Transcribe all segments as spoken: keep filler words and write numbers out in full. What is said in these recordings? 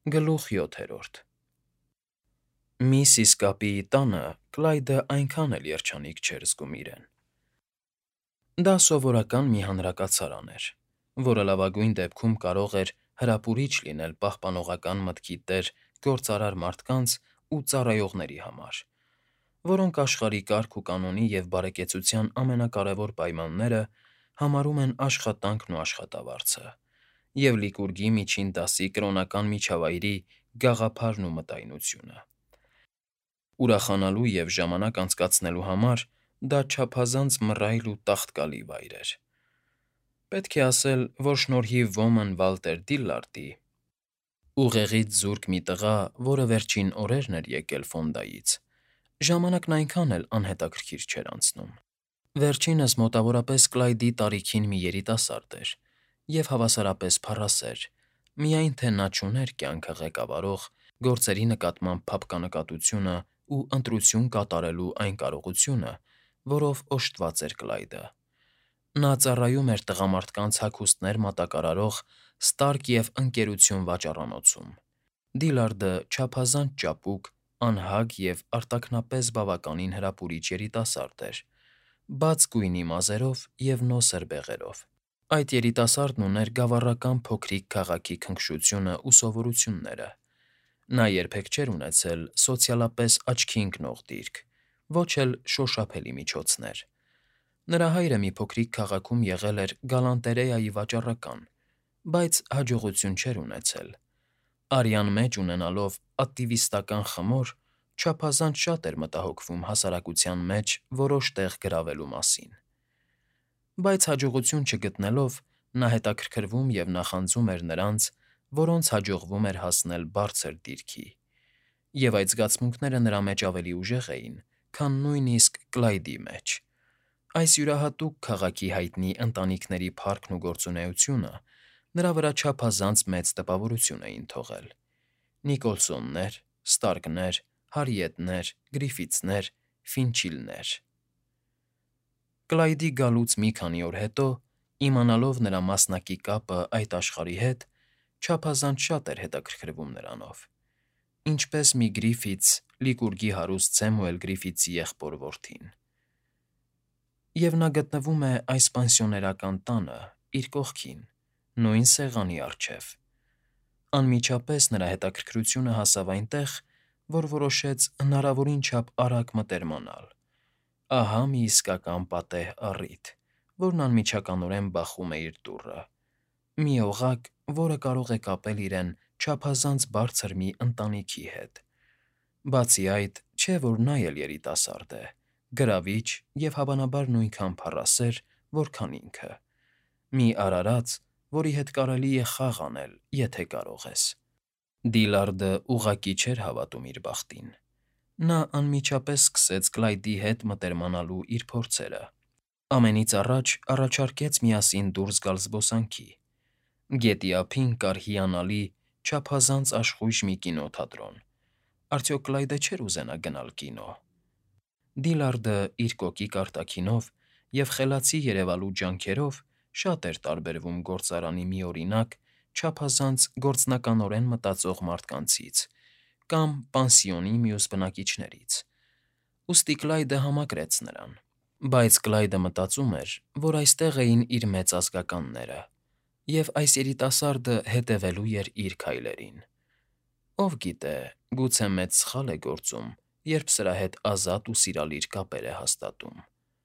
Գլուխ յոթերորդ Միսիս Կապիի տանը Կլայդը այնքան էլ երջանիկ չէր զգում իրեն. դա սովորական մի հանրակացարան էր, որը լավագույն դեպքում կարող էր հրապուրիչ լինել պահպանողական մտքի տեր գործարար մարդկանց ու ծառայողների համար, որոնք աշխարհի կարգ ու կանոնի և բարեկեցության ամենակարևոր պայմանները համարում են աշխատանքն ու աշխատավարձը և Լիկուրգի միջին դասի կրոնական միջավայրի գաղափարն ու մտայնությունը։ Ուրախանալու և ժամանակ անցկացնելու համար դա չափազանց մռայլ ու տաղտկալի վայր էր։ Պետք է ասել, որ շնորհիվ ոմն Վալտեր Դիլլարդի՝ ուղեղից զուրկ մի տղա, որը վերջին օրերն էր եկել Ֆոնդայից, ժամանակն այնքան էլ անհետաքրքիր չէր անցնում։ Վերջինս մոտավորապես Կլայդի տարիքին մի երիտասարդ էր և հավասարապես փառասեր, միայն թե նա չուներ կյանքը ղեկավարող, գործերի նկատմամբ փափկանկատությունը ու ընտրություն կատարելու այն կարողությունը, որով օժտված էր Կլայդը։ Նա ծառայում էր տղամարդկանց հագուստներ մատակարարող Ստարկ և Ընկերություն վաճառանոցում։ Դիլարդը չափազանց ճապուկ, անհագ և արտաքնապես բավականին հրապուրիչ երիտասարդ էր, բաց գույնի մազերով և նոսր բեղերով։ Այդ երիտասարդն ուներ գավառական փոքրիկ քաղաքի քնքշությունն ու սովորությունները։ Նա երբեք չէր ունեցել սոցիալապես աչքի ընկնող դիրք, ոչ էլ շոշափելի միջոցներ։ Նրա հայրը մի փոքրիկ քաղաքում եղել էր գալանտերեայի վաճառական, բայց հաջողություն չէր ունեցել։ Արյան մեջ ունենալով ակտիվիստական խմոր, չափազանց շատ էր մտահոգվում հասարակության մեջ որոշ տեղ գրավելու մասին։ Բայց հաջողություն չգտնելով՝ նա հետաքրքրվում և նախանձում էր նրանց, որոնց հաջողվում էր հասնել բարձր դիրքի, և այդ զգացմունքները նրա մեջ ավելի ուժեղ էին, քան նույնիսկ Կլայդի մեջ։ Այս յուրահատուկ քաղաքի հայտնի ընտանիքների փառքն ու գործունեությունը նրա վրա չափազանց մեծ տպավորություն էին թողել. Նիկոլսոններ, Ստարկներ, Հարիետներ, Գրիֆիթսներ, Ֆինչիլներ։ Կլայդի գալուց մի քանի օր հետո, իմանալով նրա մասնակի կապը այդ աշխարհի հետ, չափազանց շատ էր հետաքրքրվում նրանով, ինչպես մի Գրիֆիթս Լիկուրգի հարուստ Սեմուել Գրիֆիթսի եղբոր֊որդին։ Եվ նա գտնվում է այս պանսիոներական տանը, իր կողքին, նույն սեղանի առջև։ Անմիջապես նրա հետաքրքրությունը հասավ այնտեղ, որ որոշեց հնարավորին չափ արագ մտերմանալ։ Ահա մի իսկական պատեհ առիթ, որն անմիջականորեն բախում է իր դուռը։ Մի օղակ, որը կարող է կապել իրեն չափազանց բարձր մի ընտանիքի հետ։ Բացի այդ, չէ՞ որ նա էլ երիտասարդ է, գրավիչ և հավանաբար նույնքան փառասեր, որքան ինքը։ Մի արարած, որի հետ կարելի է խաղ անել, եթե կարող ես։ Դիլարդը ուղղակի չէր հավատում իր բախտին։ Նա անմիջապես սկսեց Կլայդի հետ մտերմանալու իր փորձերը։ Ամենից առաջ առաջարկեց միասին դուրս գալ զբոսանքի։ Գետի ափին կար հիանալի, չափազանց աշխույժ մի կինոթատրոն։ Արդյոք Կլայդը չէր ուզենա գնալ կինո։ Դիլարդը իր կոկիկ արտաքինով և խելացի երևալու ջանքերով շատ էր տարբերվում գործարանի միօրինակ, չափազանց գործնականորեն մտածող մարդկանցից կամ պանսիոնի մյուս բնակիչներից, ուստի Կլայդը համակրեց նրան։ Բայց Կլայդը մտածում էր, որ այստեղ էին իր մեծ ազգականները, և այս երիտասարդը հետևելու էր իր քայլերին։ Ով գիտե, գուցե մեծ սխալ է գործում, երբ սրա հետ ազատ ու սիրալիր կապեր է հաստատում։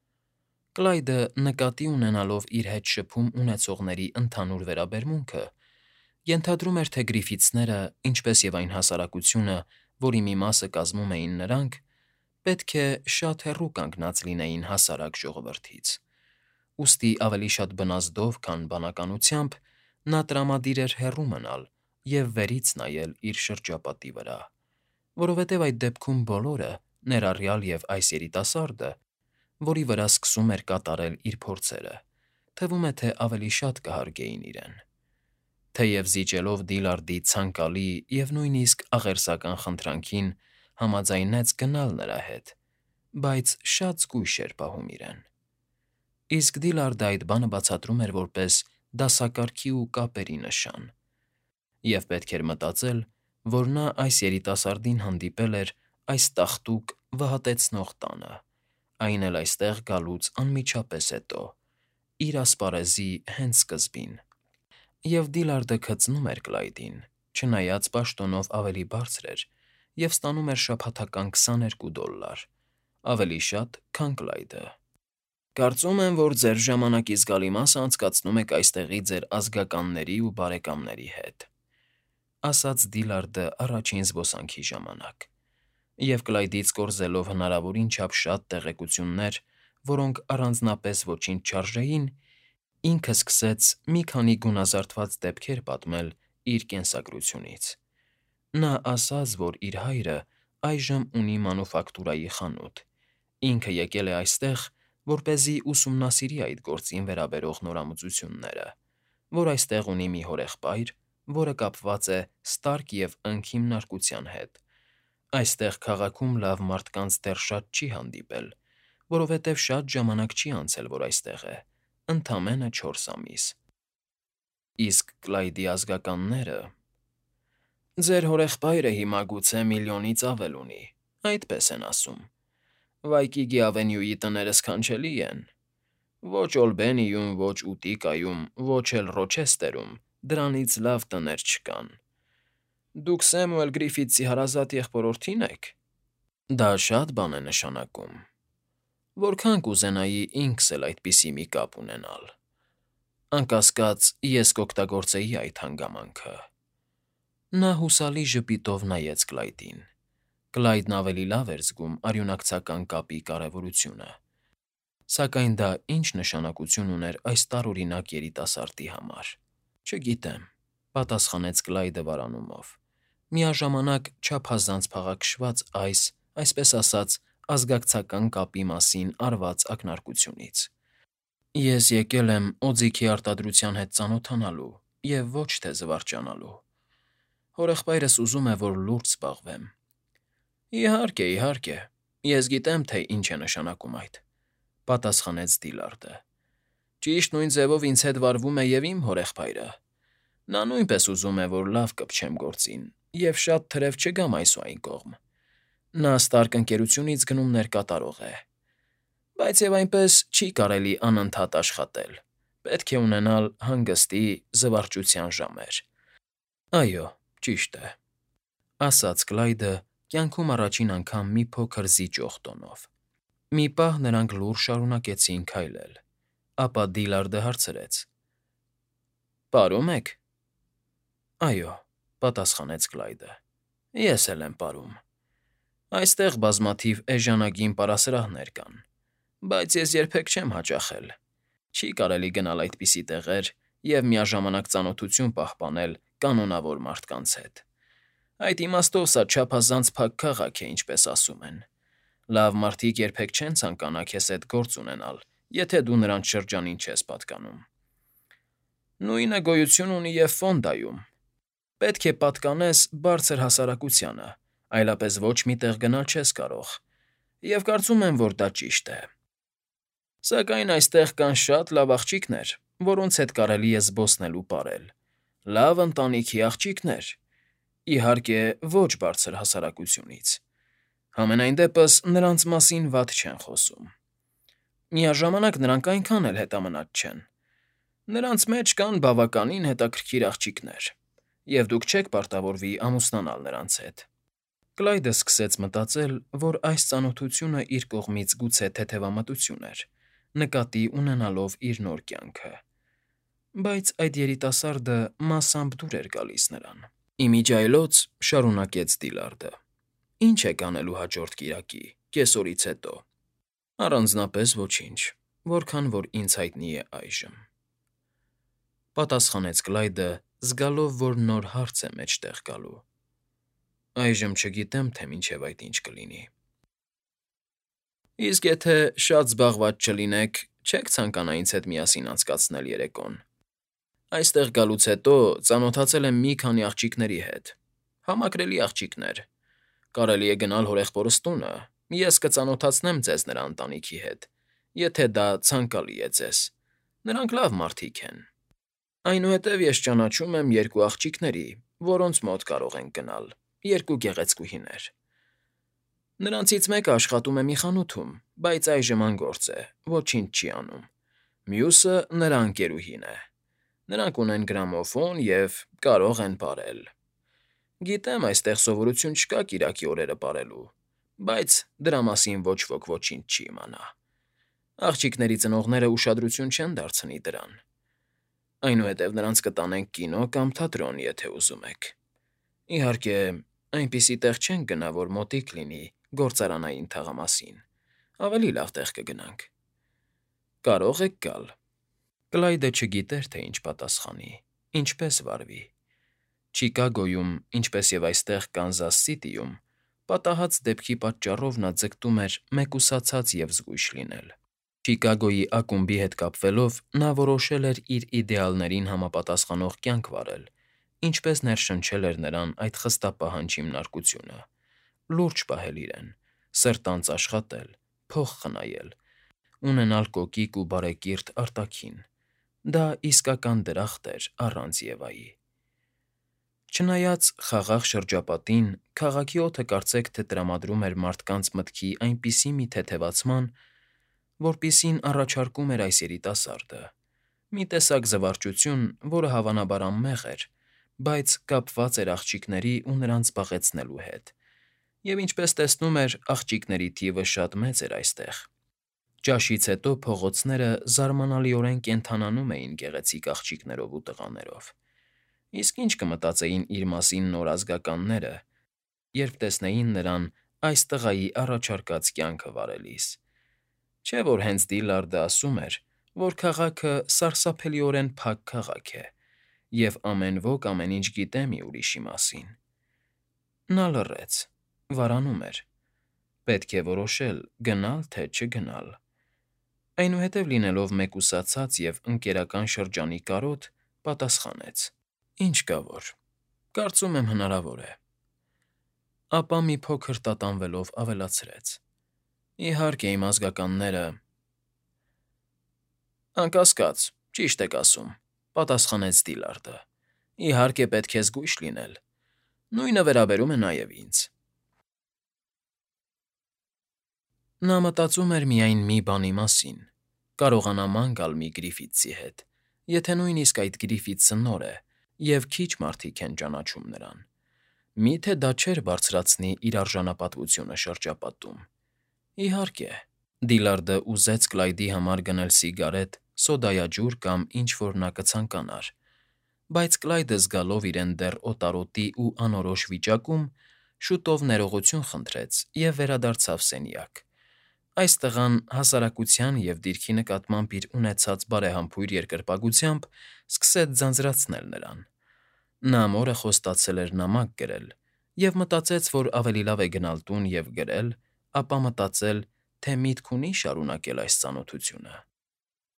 Կլայդը, նկատի ունենալով իր հետ շփում ունեցողների ընդհանուր վերաբերմունքը, ենթադրում էր, թե Գրիֆիթսները, ինչպես և այն հասարակությունը, որի մի մասը կազմում էին նրանք, պետք է շատ հեռու կանգնած լինեին հասարակ ժողովրդից։ Ուստի ավելի շատ բնազդով, քան բանականությամբ, նա տրամադիր էր հեռու մնալ և վերից նայել իր շրջապատի վրա, որովհետև այդ դեպքում բոլորը, ներառյալ և այս երիտասարդը, որի վրա սկսում էր կատարել իր փորձերը, թվում է, թե ավելի շատ կհարգեին իրեն։ Թեև զիջելով Դիլարդի ցանկալի և նույնիսկ աղերսական խնդրանքին, համաձայնեց գնալ նրա հետ, բայց շատ զգույշ էր պահում իրեն։ Իսկ Դիլարդը այդ բանը բացատրում էր որպես դասակարգի ու կապերի նշան, և պետք էր մտածել, որ նա այս երիտասարդին հանդիպել էր այս տաղտուկ վհատեցնող տանը, այն էլ այստեղ գալուց անմիջապես հետո, իր ասպարեզի հենց սկզբին։ Եվ Դիլարդը քծնում էր Կլայդին, չնայած պաշտոնով ավելի բարձր էր և ստանում էր շաբաթական քսաներկու դոլլար, ավելի շատ, քան Կլայդը։ Կարծում եմ, որ ձեր ժամանակի զգալի մասը անցկացնում եք այստեղի ձեր ազգականների ու բարեկամների հետ, ֊ ասաց Դիլարդը առաջին զբոսանքի ժամանակ, և Կլայդից կորզելով հնարավորին չափ շատ տեղեկություններ, որոնք առանձնապես ոչինչ չարժեին, ինքը սկսեց մի քանի գունազարդված դեպքեր պատմել իր կենսագրությունից։ Նա ասաց, որ իր հայրը այժմ ունի մանուֆակտուրայի խանութ, ինքը եկել է այստեղ, որպեսզի ուսումնասիրի այդ գործին վերաբերող նորամուծությունները, որ այստեղ ունի մի հորեղբայր, որը կապված է Ստարկ և Ընկ հիմնարկության հետ, այստեղ քաղաքում լավ մարդկանց դեռ շատ չի հանդիպել, որովհետև շատ ժամանակ չի անցել, որ այստեղ է, ընդամենը չորս ամիս։ Իսկ Կլայդի ազգականները… Ձեր հորեղբայրը հիմա գուցե միլիոնից ավել ունի, այդպես են ասում։ Վայկիգի ավենյուի տները սքանչելի են։ Ոչ Օլբենիում, ոչ Ուտիկայում, ոչ էլ Ռոչեսթերում դրանից լավ տներ չկան։ Դուք Սեմուել Գրիֆիթսի հարազատ եղբորորդի՞ն եք։ Դա շատ բան է նշանակում։ Որքան կուզենայի ինքս էլ այդպիսի մի կապ ունենալ։ Անկասկած, ես կօգտագործեի այդ հանգամանքը։ Նա հուսալի ժպիտով նայեց Կլայդին։ Կլայդն ավելի լավ էր զգում արյունակցական կապի կարևորությունը։ Սակայն դա ի՞նչ նշանակություն ուներ այս տարօրինակ երիտասարդի համար։ Չգիտեմ,֊ պատասխանեց Կլայդը վարանումով, միաժամանակ չափազանց փաղաքշված այս, այսպես ասած, ազգակցական կապի մասին արված ակնարկությունից։ Ես եկել եմ օձիքի արտադրության հետ ծանոթանալու և ոչ թե զվարճանալու։ Հորեղբայրս ուզում է, որ լուրջ զբաղվեմ։ Իհարկե, իհարկե, ես գիտեմ, թե ինչ է նշանակում այդ,֊ պատասխանեց Դիլարդը։ Ճիշտ նույն ձևով ինձ հետ վարվում է և իմ հորեղբայրը։ Նա նույնպես ուզում է, որ լավ կպչեմ գործին և շատ թրև չգամ այս ու այն կողմ։ Նա Ստարկ ընկերությունից գնումներ կատարող է։ Բայց և այնպես չի կարելի անընդհատ աշխատել, պետք է ունենալ հանգստի, զվարճության ժամեր։ Այո, ճիշտ է,֊ ասաց Կլայդը կյանքում առաջին անգամ մի փոքր զիջող տոնով։ Մի պահ նրանք լուռ շարունակեցին քայլել, ապա Դիլարդը հարցրեց. Պարում եք։ Այո,֊ պատասխանեց Կլայդը, ես էլ եմ պարում։ Այստեղ բազմաթիվ էժանագին պարասրահներ կան, բայց ես երբեք չեմ հաճախել։ Չի կարելի գնալ այդպիսի տեղեր և միաժամանակ ծանոթություն պահպանել կանոնավոր մարդկանց հետ։ Այդ իմաստով սա չափազանց փակ քաղաք է, ինչպես ասում են։ Լավ մարդիկ երբեք չեն ցանկանա քեզ հետ գործ ունենալ, եթե դու նրանց շրջանին չես պատկանում։ Նույնը գոյություն ունի և Ֆոնդայում։ Պետք է պատկանես բարձր հասարակությանը, այլապես ոչ մի տեղ գնալ չես կարող, և կարծում եմ, որ դա ճիշտ է։ Սակայն այստեղ կան շատ լավ աղջիկներ, որոնց հետ կարելի է զբոսնել ու պարել, լավ ընտանիքի աղջիկներ, իհարկե, ոչ բարձր հասարակությունից։ Համենայն դեպս նրանց մասին վատ չեն խոսում։ Միաժամանակ նրանք այնքան էլ հետամնաց չեն։ Նրանց մեջ կան բավականին հետաքրքիր աղջիկներ, և դուք չեք պարտավորվի ամուսնանալ նրանց հետ։ Կլայդը սկսեց մտածել, որ այս ծանոթությունը իր կողմից գուցե թեթևամտություն էր, նկատի ունենալով իր նոր կյանքը։ Բայց այդ երիտասարդը մասամբ դուր էր գալիս նրան։ Իմիջիայլոց,֊ շարունակեց Դիլարդը,֊ ի՞նչ եք անելու հաջորդ կիրակի, կեսօրից հետո։ Առանձնապես ոչինչ, որքան որ ինձ հայտնի է այժմ,֊ պատասխանեց Կլայդը, զգալով, որ նոր հարց է մեջտեղ գալու։ Այժմ չգիտեմ, թե մինչև այդ ինչ կլինի։ Իսկ եթե շատ զբաղված չլինեք, չե՞ք ցանկանա ինձ հետ միասին անցկացնել երեկոն։ Այստեղ գալուց հետո ծանոթացել եմ մի քանի աղջիկների հետ, համակրելի աղջիկներ։ Կարելի է գնալ հորեղբորս տունը, ես կծանոթացնեմ ձեզ նրա ընտանիքի հետ, եթե դա ցանկալի է ձեզ, նրանք լավ մարդիկ են։ Այնուհետև ես ճանաչում եմ երկու աղջիկների, որոնց մոտ կարող ենք գնալ, երկու գեղեցկուհիներ։ Նրանցից մեկը աշխատում է մի խանութում, բայց այժմ անգործ է, ոչինչ չի անում։ Մյուսը նրա ընկերուհին է։ Նրանք ունեն գրամոֆոն և կարող են պարել։ Գիտեմ, այստեղ սովորություն չկա կիրակի օրերը պարելու, բայց դրա մասին ոչ ոք ոչինչ չի իմանա։ Աղջիկների ծնողները ուշադրություն չեն դարձնի դրան։ Այնուհետև նրանց կտանենք կինո կամ թատրոն, եթե ուզում եք։ Իհարկե, այնպիսի տեղ չենք գնա, որ մոտիկ լինի գործարանային թաղամասին։ Ավելի լավ տեղ կգնանք։ Կարող եք գալ։ Կլայդը չգիտեր, թե ինչ պատասխանի, ինչպես վարվի։ Չիկագոյում, ինչպես և այստեղ Կանզաս Սիթիում, պատահած դեպքի պատճառով նա ձգտում էր մեկուսացած և զգույշ լինել։ Չիկագոյի ակումբի հետ կապվելով նա որոշել էր իր իդեալներին համապատասխանող կյանք վարել, ինչպես ներշնչել էր նրան այդ խստապահանջ հիմնարկությունը՝ լուրջ պահել իրեն, սրտանց աշխատել, փող խնայել, ունենալ կոկիկ ու բարեկիրթ արտաքին։ Դա իսկական դրախտ էր առանց Եվայի։ Չնայած խաղաղ շրջապատին, քաղաքի օդը կարծեք թե տրամադրում էր մարդկանց մտքի այնպիսի մի թեթևացման, որպիսին առաջարկում էր այս երիտասարդը, մի տեսակ զվարճություն, որը հավանաբար անմեղ էր, բայց կապված էր աղջիկների ու նրանց զբաղեցնելու հետ, և ինչպես տեսնում էր, աղջիկների թիվը շատ մեծ էր այստեղ։ Ճաշից հետո փողոցները զարմանալիորեն կենդանանում էին գեղեցիկ աղջիկներով ու տղաներով։ Իսկ ինչ կմտածեին իր մասին նորազգականները, երբ տեսնեին նրան այս տղայի առաջարկած կյանքը վարելիս։ Չէ՞ որ հենց Դիլարդը ասում էր, որ քաղաքը սարսափելիորեն փակ քաղաք է, և ամեն ոք ամեն ինչ գիտե մի ուրիշի մասին։ Նա լռեց, վարանում էր։ Պետք է որոշել՝ գնալ, թե չգնալ։ Այնուհետև, լինելով մեկուսացած և ընկերական շրջանի կարոտ, պատասխանեց. «Ինչ կա որ, կարծում եմ հնարավոր է»։ Ապա մի փոքր տատանվելով ավելացրեց. «Իհարկե, իմ ազգականները…» «Անկասկած, ճիշտ եք ասում», ֊ պատասխանեց Դիլարդը։ «Իհարկե, պետք է զգույշ լինել։ Նույնը վերաբերում է նաև ինձ»։ Նա մտածում էր միայն մի բանի մասին. կարողանա ման գալ մի Գրիֆիթսի հետ, եթե նույնիսկ այդ Գրիֆիթսը նոր է, և քիչ մարդիկ են ճանաչում նրան։ Մի՞թե դա չէր բարձրացնի իր արժանապատվությունը շրջապատում։ Իհարկե, Դիլարդը ուզեց Կլայդի համար գնել սիգարետ, սոդայաջուր կամ ինչ֊որ նա կցանկանար, բայց Կլայդը, զգալով իրեն դեռ օտարոտի ու անորոշ վիճակում, շուտով ներողություն խնդրեց և վերադարձավ սենյակ։ Այս տղան հասարակության և դիրքի նկատմամբ իր ունեցած բարեհամբույր երկրպագությամբ սկսեց ձանձրացնել նրան։ Նա մորը խոստացել էր նամակ գրել և մտածեց, որ ավելի լավ է գնալ տուն և գրել, ապա մտածել, թե միտք ունի՞ շարունակել այս ծանոթությունը։